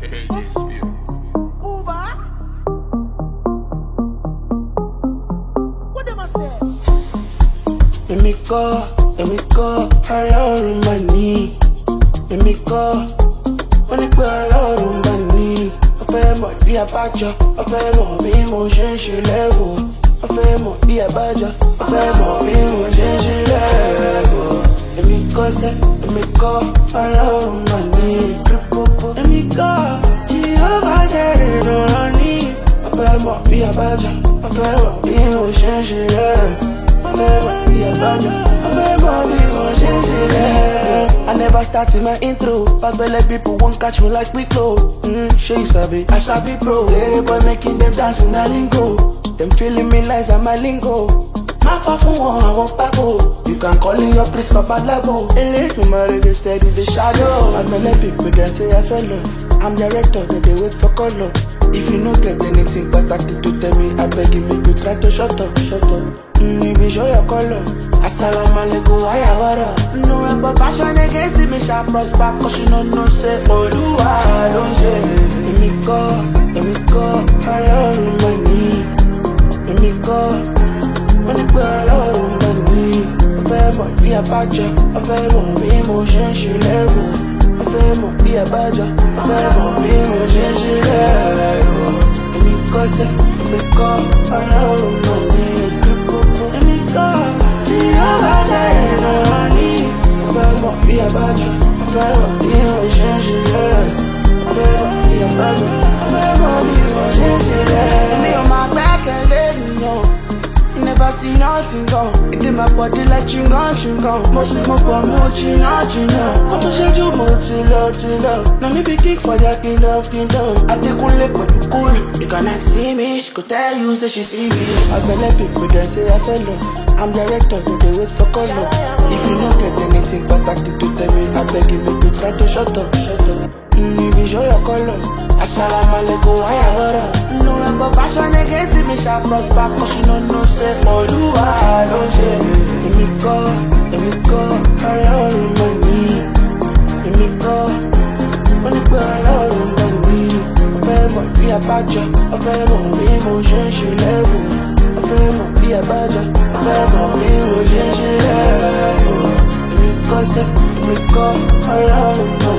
Èmi kọ́, Ọlọ́run mà ní. Èmi kọ́, wọ́n ní pé Ọlọ́run mà ní. Ó fẹ́ mọ̀ bí abájọ, ó fẹ́ mọ̀ bí mo ṣe ń ṣe level. Ó fẹ́ mọ̀ bí abájọ, ó fẹ́ mọ̀ bí mo ṣe ń ṣe level. Èmi kọ́ sẹ́, èmi kọ́, Ọlọ́run mà ní. Èmi kọ́, Jehovah jẹ́rìí ìrànlọ́ ní. Ó fẹ́ mọ̀ bí abájọ, ó fẹ́ mọ̀ bí mo ṣe ń ṣe level. I never started my intro. Back belly people won't catch me like we go. Show you sabi, I sabi bro. Lady boy making them dance in a lingo. Them feeling me lies on my lingo. My far from one, I won't back up. You can call it your priest, Papa Labo. No matter they steady the shadow. Back belly people then say I fell off. I'm director, then they wait for color. If you don't get anything better to tell me, I beg you make you try to shut up. Maybe show your color. Assalamu alaikum, ayawara. No ever passion against me, shall prosper. Cause you know, say, Oluwa, don't say. Èmi kọ́, Ọlọ́run mà ní. Èmi kọ́, wọ́n ní pé Ọlọ́run mà ní. Ó fẹ́ mọ̀ bí abájọ, ó fẹ́ mọ̀ bí mo ṣe ń ṣe level. Ó fẹ́ mọ̀ bí abájọ, ó fẹ́ mọ̀ bí mo ṣe ń ṣe level. Èmi kọ́ sẹ́, èmi kọ́, Ọlọ́run mà ní. Èmi kọ́, Jehovah jẹ́rìí ìrànlọ́ ní. Ó fẹ́ mọ̀ bí abájọ, ó fẹ́ mọ̀ bí mo ṣe ń ṣe level. Ó fẹ́ mọ̀ bí abájọ, ó fẹ́ mọ̀ bí mo ṣe ń ṣe level. Èmi ò máa gbẹ́kẹ̀lé ènìyàn. Never see nothing gone. It did my body like chewing-gum. Most of my bomb, mo china. What to say you mo till love. Now me be kick for that kingdom. I take one leg but you cool. You cannot see me, she could tell you say she see me. I been people then say I fell off. I'm director, then they wait for color. If you don't get anything but I to tell me, I beg you make you try to shut up. Maybe show your color. Assalamu alaikum, ayawara. No ever passion against me, shall prosper. Cause you know, say, Oluwa, don't say. Èmi kọ́, Ọlọ́run mà ní. Èmi kọ́, wọ́n ní pé Ọlọ́run mà ní. Ó fẹ́ mọ̀ bí abájọ, ó fẹ́ mọ̀ bí mo ṣe ń ṣe level. Ó fẹ́ mọ̀ bí abájọ, ó fẹ́ mọ̀ bí mo ṣe ń ṣe level. Èmi kọ́ sẹ́, èmi kọ́, Ọlọ́run mà ní.